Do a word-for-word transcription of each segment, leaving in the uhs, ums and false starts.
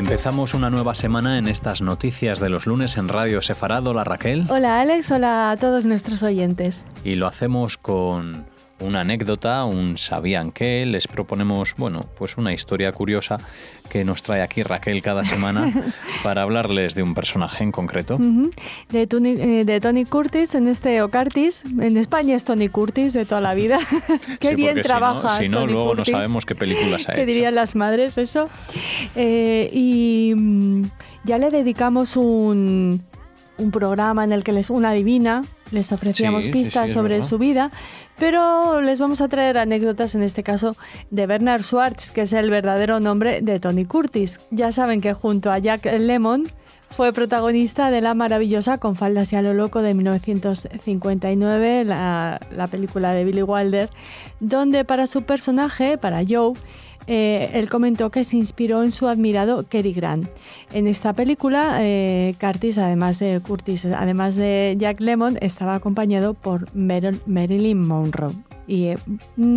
Empezamos una nueva semana en estas noticias de los lunes en Radio Sefarad. Hola Raquel. Hola Alex, hola a todos nuestros oyentes. Y lo hacemos con una anécdota, un ¿sabían qué? Les proponemos, bueno, pues una historia curiosa que nos trae aquí Raquel cada semana para hablarles de un personaje en concreto. Uh-huh. de, Tony, eh, de Tony Curtis, en este o Curtis. En España es Tony Curtis de toda la vida. Qué sí, bien trabaja. Si no, si no Tony luego Curtis. No sabemos qué películas ha ¿Qué hecho. dirían las madres eso? Eh, y mm, ya le dedicamos un... un programa en el que les una adivina, les ofrecíamos sí, pistas sí, sí, sobre su vida, pero les vamos a traer anécdotas, en este caso, de Bernard Schwartz, que es el verdadero nombre de Tony Curtis. Ya saben que junto a Jack Lemmon fue protagonista de la maravillosa Con faldas y a lo loco de mil novecientos cincuenta y nueve, la, la película de Billy Wilder, donde para su personaje, para Joe, Eh, él comentó que se inspiró en su admirado Cary Grant. En esta película, eh, Curtis, además de Curtis, además de Jack Lemmon, estaba acompañado por Mar- Marilyn Monroe. Y eh,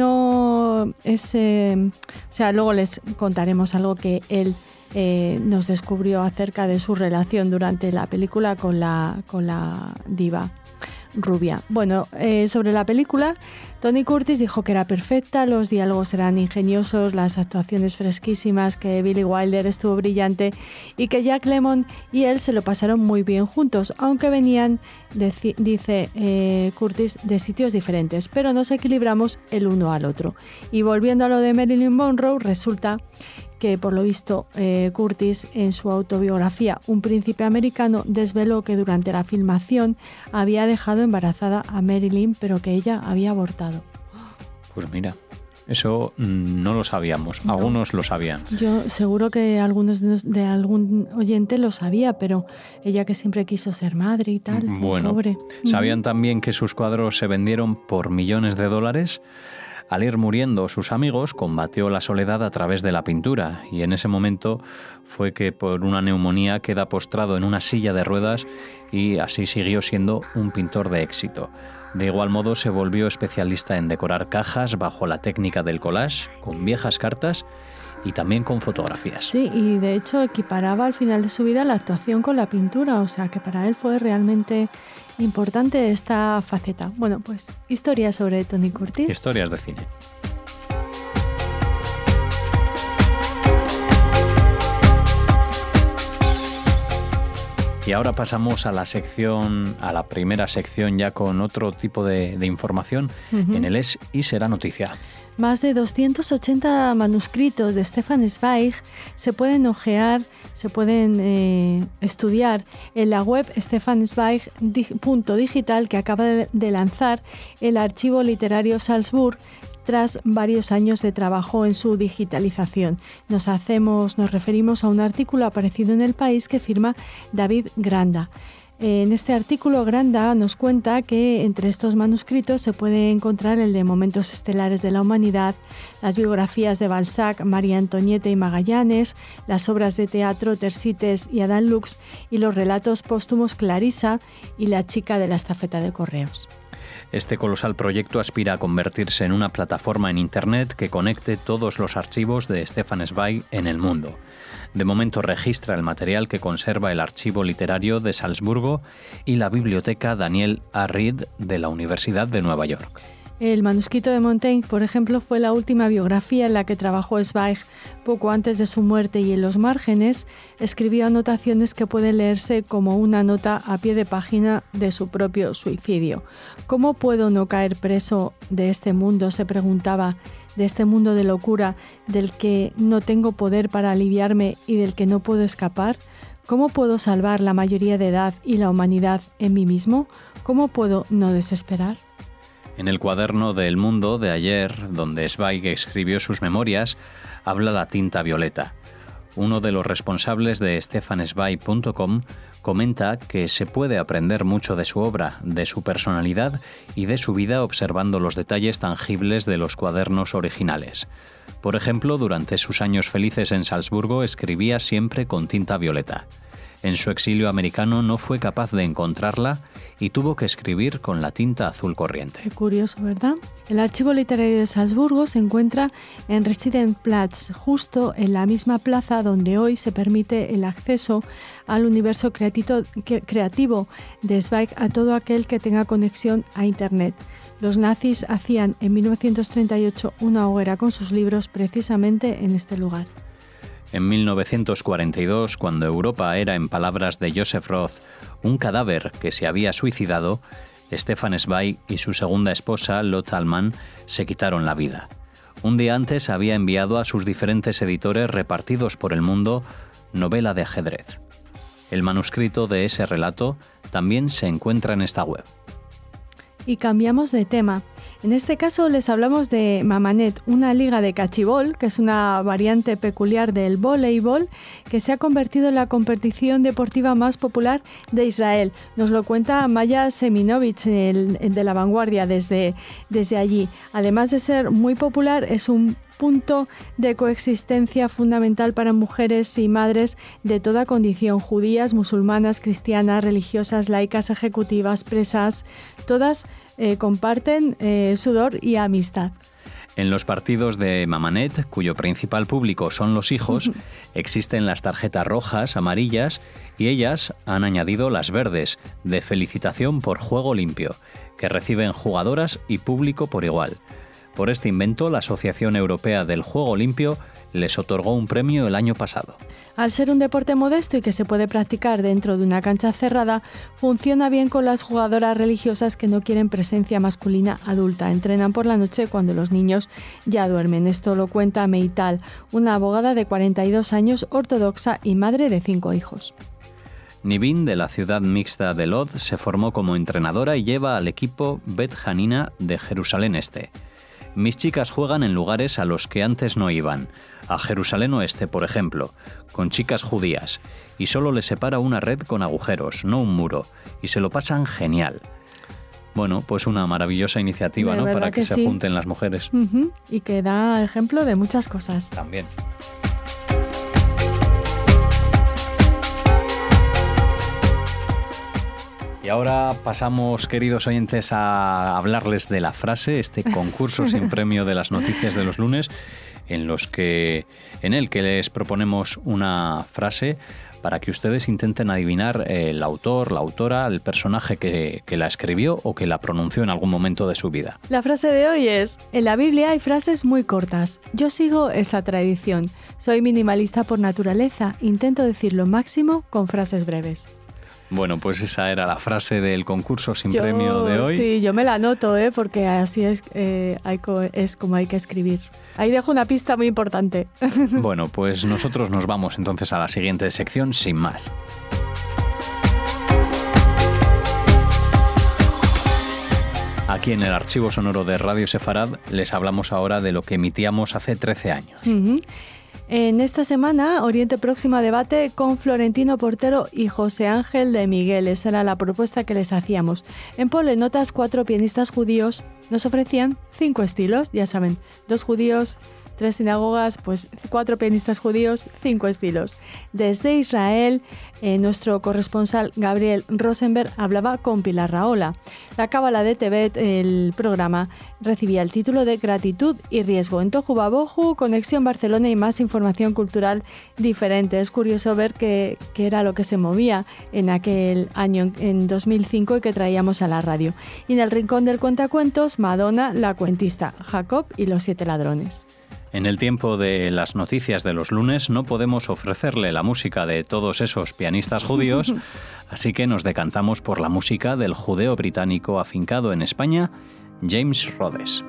no es, eh, o sea, luego les contaremos algo que él eh, nos descubrió acerca de su relación durante la película con la, con la diva rubia. Bueno, eh, sobre la película, Tony Curtis dijo que era perfecta, los diálogos eran ingeniosos, las actuaciones fresquísimas, que Billy Wilder estuvo brillante y que Jack Lemmon y él se lo pasaron muy bien juntos, aunque venían, de, dice eh, Curtis, de sitios diferentes, pero nos equilibramos el uno al otro. Y volviendo a lo de Marilyn Monroe, resulta que por lo visto eh, Curtis en su autobiografía Un príncipe americano desveló que durante la filmación había dejado embarazada a Marilyn, pero que ella había abortado. Pues mira, eso no lo sabíamos, no. Algunos lo sabían. Yo seguro que algunos de, nos, de algún oyente lo sabía, pero ella que siempre quiso ser madre y tal, bueno, pobre. ¿Sabían mm. también que sus cuadros se vendieron por millones de dólares? Al ir muriendo sus amigos, combatió la soledad a través de la pintura y en ese momento fue que por una neumonía queda postrado en una silla de ruedas y así siguió siendo un pintor de éxito. De igual modo se volvió especialista en decorar cajas bajo la técnica del collage, con viejas cartas y también con fotografías. Sí, y de hecho equiparaba al final de su vida la actuación con la pintura, o sea que para él fue realmente importante esta faceta. Bueno, pues historias sobre Tony Curtis. Historias de cine. Y ahora pasamos a la sección, a la primera sección ya con otro tipo de, de información, uh-huh. en el Es y Será Noticia. Más de doscientos ochenta manuscritos de Stefan Zweig se pueden ojear, se pueden eh, estudiar en la web stefan zweig punto digital que acaba de, de lanzar el Archivo Literario Salzburg tras varios años de trabajo en su digitalización. Nos hacemos, nos referimos a un artículo aparecido en El País que firma David Granda. En este artículo, Granda nos cuenta que entre estos manuscritos se puede encontrar el de Momentos estelares de la humanidad, las biografías de Balzac, María Antonieta y Magallanes, las obras de teatro Tersites y Adán Lux y los relatos póstumos Clarisa y La chica de la estafeta de correos. Este colosal proyecto aspira a convertirse en una plataforma en Internet que conecte todos los archivos de Stefan Zweig en el mundo. De momento registra el material que conserva el Archivo Literario de Salzburgo y la Biblioteca Daniel A. Reed de la Universidad de Nueva York. El manuscrito de Montaigne, por ejemplo, fue la última biografía en la que trabajó Zweig. Poco antes de su muerte y en los márgenes, escribió anotaciones que pueden leerse como una nota a pie de página de su propio suicidio. ¿Cómo puedo no caer preso de este mundo?, se preguntaba, de este mundo de locura del que no tengo poder para aliviarme y del que no puedo escapar. ¿Cómo puedo salvar la mayoría de edad y la humanidad en mí mismo? ¿Cómo puedo no desesperar? En el cuaderno de El Mundo de ayer, donde Zweig escribió sus memorias, habla la tinta violeta. Uno de los responsables de stefan zweig punto com comenta que se puede aprender mucho de su obra, de su personalidad y de su vida observando los detalles tangibles de los cuadernos originales. Por ejemplo, durante sus años felices en Salzburgo escribía siempre con tinta violeta. En su exilio americano no fue capaz de encontrarla y tuvo que escribir con la tinta azul corriente. Qué curioso, ¿verdad? El Archivo Literario de Salzburgo se encuentra en Residensplatz, justo en la misma plaza donde hoy se permite el acceso al universo creativo de Zweig a todo aquel que tenga conexión a Internet. Los nazis hacían en mil novecientos treinta y ocho una hoguera con sus libros precisamente en este lugar. En mil novecientos cuarenta y dos, cuando Europa era, en palabras de Joseph Roth, un cadáver que se había suicidado, Stefan Zweig y su segunda esposa, Lotte Allman, se quitaron la vida. Un día antes había enviado a sus diferentes editores repartidos por el mundo novela de ajedrez. El manuscrito de ese relato también se encuentra en esta web. Y cambiamos de tema. En este caso les hablamos de Mamanet, una liga de cachibol, que es una variante peculiar del voleibol, que se ha convertido en la competición deportiva más popular de Israel. Nos lo cuenta Maya Seminovich, el, el de La Vanguardia, desde, desde allí. Además de ser muy popular, es un punto de coexistencia fundamental para mujeres y madres de toda condición, judías, musulmanas, cristianas, religiosas, laicas, ejecutivas, presas, todas eh, comparten eh, sudor y amistad. En los partidos de Mamanet, cuyo principal público son los hijos, existen las tarjetas rojas, amarillas y ellas han añadido las verdes, de felicitación por juego limpio, que reciben jugadoras y público por igual. Por este invento, la Asociación Europea del Juego Limpio les otorgó un premio el año pasado. Al ser un deporte modesto y que se puede practicar dentro de una cancha cerrada, funciona bien con las jugadoras religiosas que no quieren presencia masculina adulta. Entrenan por la noche cuando los niños ya duermen. Esto lo cuenta Meital, una abogada de cuarenta y dos años, ortodoxa y madre de cinco hijos. Nivin, de la ciudad mixta de Lod, se formó como entrenadora y lleva al equipo Bet Hanina de Jerusalén Este. Mis chicas juegan en lugares a los que antes no iban, a Jerusalén Oeste, por ejemplo, con chicas judías, y solo les separa una red con agujeros, no un muro, y se lo pasan genial. Bueno, pues una maravillosa iniciativa, ¿no?, para que, que se sí. junten las mujeres. Uh-huh. Y que da ejemplo de muchas cosas. También. Y ahora pasamos, queridos oyentes, a hablarles de la frase, este concurso sin premio de las noticias de los lunes, en los que, en el que les proponemos una frase para que ustedes intenten adivinar el autor, la autora, el personaje que, que la escribió o que la pronunció en algún momento de su vida. La frase de hoy es: en la Biblia hay frases muy cortas. Yo sigo esa tradición. Soy minimalista por naturaleza. Intento decir lo máximo con frases breves. Bueno, pues esa era la frase del concurso sin yo, premio de hoy. Sí, yo me la anoto, ¿eh? Porque así es, eh, hay co- es como hay que escribir. Ahí dejo una pista muy importante. Bueno, pues nosotros nos vamos entonces a la siguiente sección sin más. Aquí en el archivo sonoro de Radio Sefarad les hablamos ahora de lo que emitíamos hace trece años. Uh-huh. En esta semana, Oriente Próximo a debate con Florentino Portero y José Ángel de Miguel. Esa era la propuesta que les hacíamos. En Polenotas, cuatro pianistas judíos nos ofrecían cinco estilos. Ya saben, dos judíos, tres sinagogas, pues cuatro pianistas judíos, cinco estilos. Desde Israel, eh, nuestro corresponsal Gabriel Rosenberg hablaba con Pilar Rahola. La Cábala de Tebet, el programa, recibía el título de Gratitud y Riesgo. En Tohu Vabohu, Conexión Barcelona y más información cultural diferente. Es curioso ver qué era lo que se movía en aquel año, en dos mil cinco, y que traíamos a la radio. Y en el rincón del cuentacuentos, Madonna, la cuentista, Jacob y los siete ladrones. En el tiempo de las noticias de los lunes no podemos ofrecerle la música de todos esos pianistas judíos, así que nos decantamos por la música del judeo británico afincado en España, James Rhodes.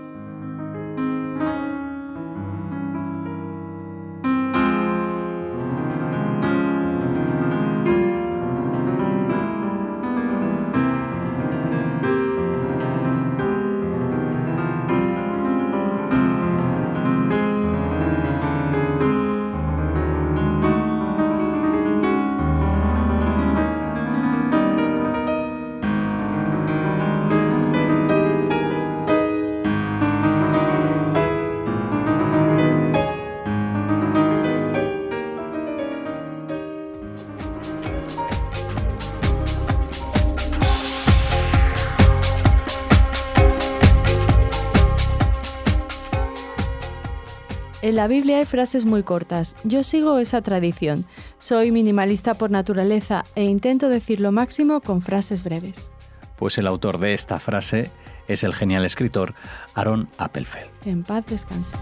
En la Biblia hay frases muy cortas. Yo sigo esa tradición. Soy minimalista por naturaleza e intento decir lo máximo con frases breves. Pues el autor de esta frase es el genial escritor Aaron Appelfeld. En paz descanse.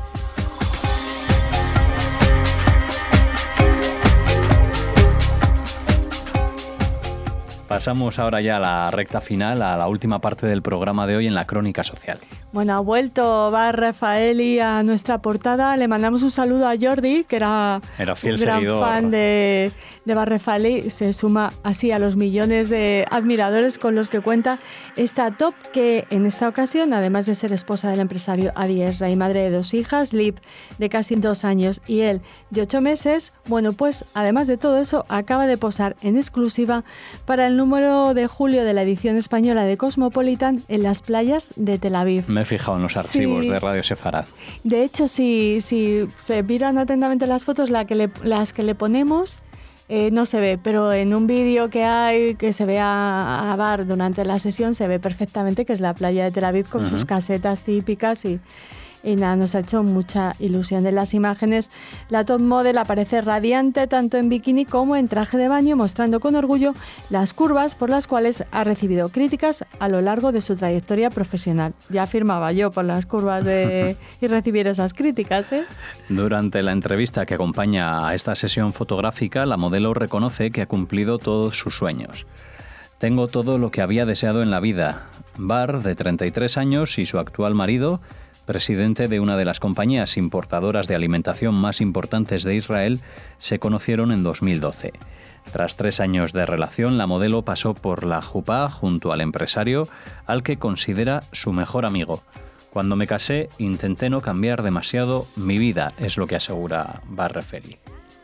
Pasamos ahora ya a la recta final, a la última parte del programa de hoy en la Crónica Social. Bueno, ha vuelto Bar Raffaeli a nuestra portada. Le mandamos un saludo a Jordi, que era, era fiel un gran seguidor. fan de, de Bar Raffaeli. Se suma así a los millones de admiradores con los que cuenta esta top, que en esta ocasión, además de ser esposa del empresario Adi Esra y madre de dos hijas, Liv de casi dos años y él de ocho meses, bueno, pues además de todo eso, acaba de posar en exclusiva para el número de julio de la edición española de Cosmopolitan en las playas de Tel Aviv. Me he fijado en los archivos Sí. de Radio Sefarad. De hecho, si, si se miran atentamente las fotos, la que le, las que le ponemos eh, no se ve, pero en un vídeo que hay que se ve a, a Bar durante la sesión se ve perfectamente que es la playa de Tel Aviv con Uh-huh. sus casetas típicas y... Y nada, nos ha hecho mucha ilusión. En las imágenes, la top model aparece radiante tanto en bikini como en traje de baño, mostrando con orgullo las curvas por las cuales ha recibido críticas a lo largo de su trayectoria profesional. Ya firmaba yo por las curvas de y recibir esas críticas, ¿eh? Durante la entrevista que acompaña a esta sesión fotográfica, la modelo reconoce que ha cumplido todos sus sueños. Tengo todo lo que había deseado en la vida. Bar, de treinta y tres años, y su actual marido, presidente de una de las compañías importadoras de alimentación más importantes de Israel, se conocieron en dos mil doce. Tras tres años de relación, la modelo pasó por la jupá junto al empresario, al que considera su mejor amigo. Cuando me casé, intenté no cambiar demasiado mi vida, es lo que asegura Bar Raffaeli.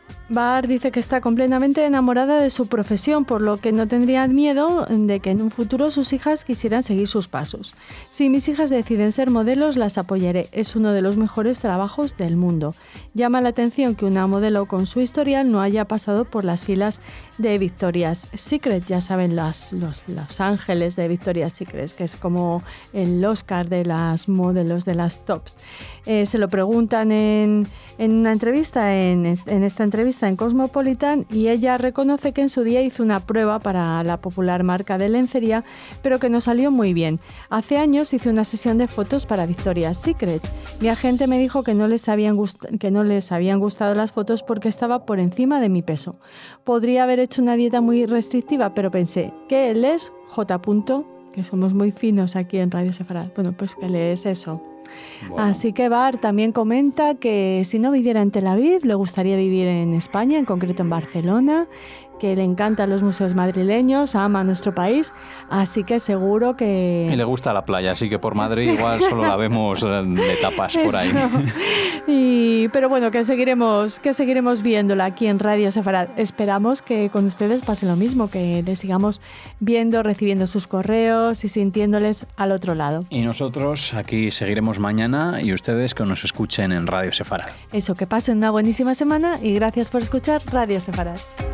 Bar dice que está completamente enamorada de su profesión, por lo que no tendría miedo de que en un futuro sus hijas quisieran seguir sus pasos. Si mis hijas deciden ser modelos, las apoyaré. Es uno de los mejores trabajos del mundo. Llama la atención que una modelo con su historial no haya pasado por las filas de Victoria's Secret. Ya saben, las, los, los ángeles de Victoria's Secret, que es como el Oscar de las modelos, de las tops. Eh, se lo preguntan en, en una entrevista, en, en esta entrevista en Cosmopolitan, y ella reconoce que en su día hizo una prueba para la popular marca de lencería, pero que no salió muy bien. Hace años hice una sesión de fotos para Victoria's Secret. Mi agente me dijo que no les habían, gust- que no les habían gustado las fotos porque estaba por encima de mi peso. Podría haber hecho una dieta muy restrictiva, pero pensé, ¿qué lees? J. que somos muy finos aquí en Radio Sefarad. Bueno, pues que lees eso. Bueno. Así que Bar también comenta que si no viviera en Tel Aviv, le gustaría vivir en España, en concreto en Barcelona, que le encantan los museos madrileños, ama nuestro país, así que seguro que... Y le gusta la playa, así que por Madrid sí. Igual solo la vemos de tapas por ahí. Y, pero bueno, que seguiremos, que seguiremos viéndola aquí en Radio Sefarad. Esperamos que con ustedes pase lo mismo, que les sigamos viendo, recibiendo sus correos y sintiéndoles al otro lado. Y nosotros aquí seguiremos mañana y ustedes que nos escuchen en Radio Sefarad. Eso, que pasen una buenísima semana y gracias por escuchar Radio Sefarad.